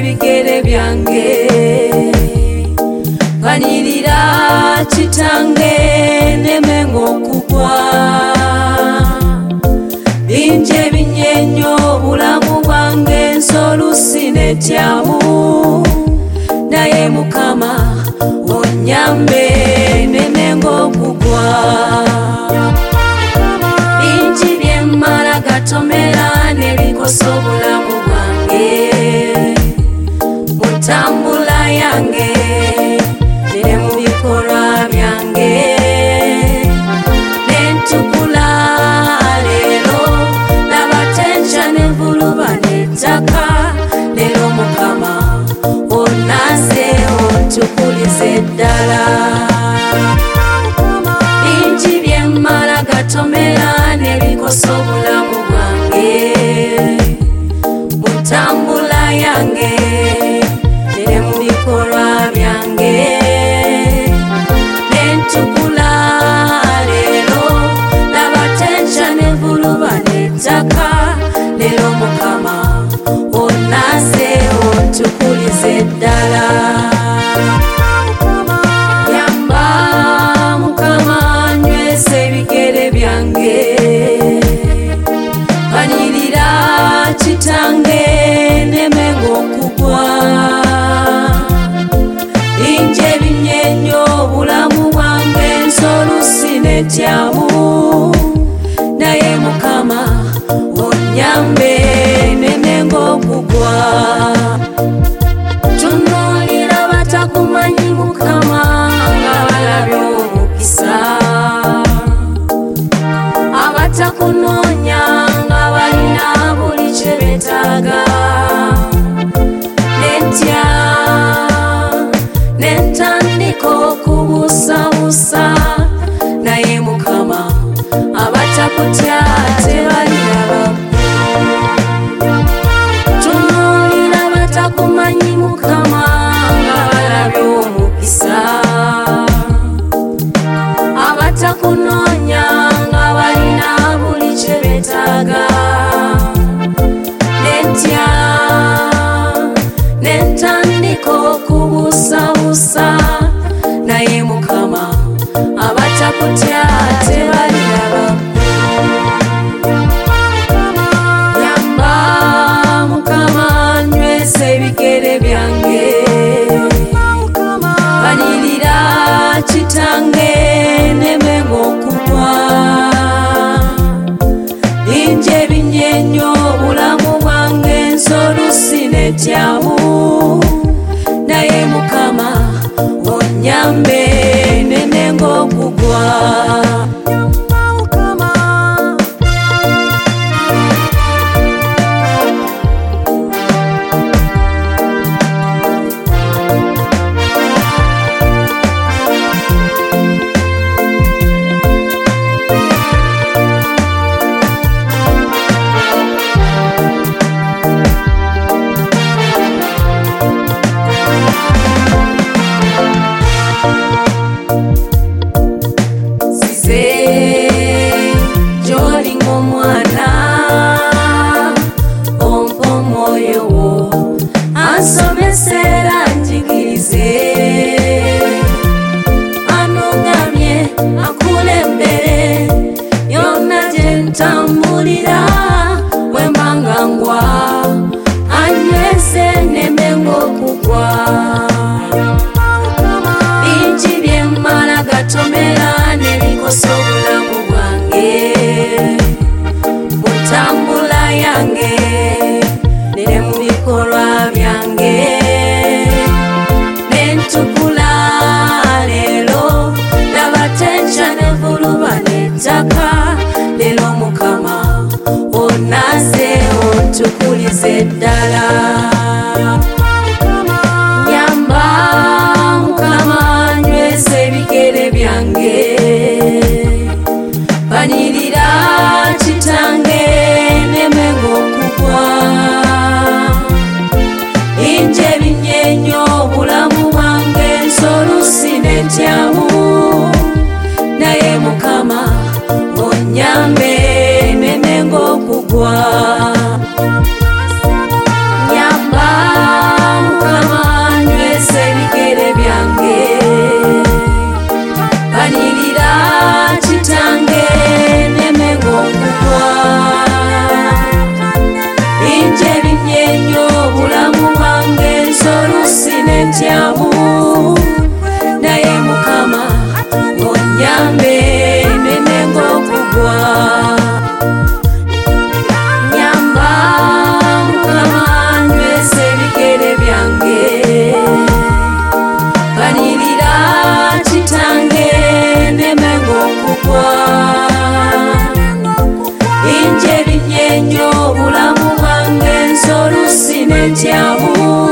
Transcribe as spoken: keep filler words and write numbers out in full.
ebigere byange banirira kitange nemengo okugwa bingi ebinyenyo obulamu bwange nsolusi netyamu naye Mukama onyambe nemengo okugwa bingi byemmala gatomera nebikosa obulamu bwange mutambula yange ne mu bikolwa byange nentukula leero nabatenca nenvuluba nettaka leero Mukama onaze ontukulize ddala bingi byemmala gatomera nebikosa obulamu bwange mutambula yange ne mu bikolwa byange nentukula leero nabatenca nenvuluba nettaka leero Mukama onaze ontukulize ddala nyamba Mukama nyweza ebigere byange banirira kitange nemengo okugwa bingi ebinyenyo obulamu bwange nsolusi netyamu naye Mukama onyambe nemengo okugwa tunuulira batakumanyi Mukama nga balabye omukisa abatakunoonya nga balina buli kye beetaaga netya nentandika okubuusabuusa naye Mukama abatakutya tebaliraba tunuulira batakumanyi Mukama nga balabye omukisa abatakunoonya nga balina buli kye beetaaga netya nentandika okubuusabuusa naye Mukama abatakutya tebaliraba nyamba Mukama nyweza ebigere byange banirira kitange nemengo okugwa bingi ebinyenyo obulamu bwange nsolusi netyamu naye Mukama onyambe nemengo okugwa ntambulira wembanga ngwa anyweze nemengo okugwa bingi byemmala gatomera nebikosa obulamu bwange mutambula yange ne mu bikolwa byange nentukula leero nabatenca nenvuluba nettaka leero Mukama onaze ontukulize ddala nyamba Mukama nyweza ebigere byange banirira kitange nemengo okugwa bingi ebinyenyo obulamu bwange nsolusi netyamu naye Mukama onyambe nemengo okugwa nyamba netyamu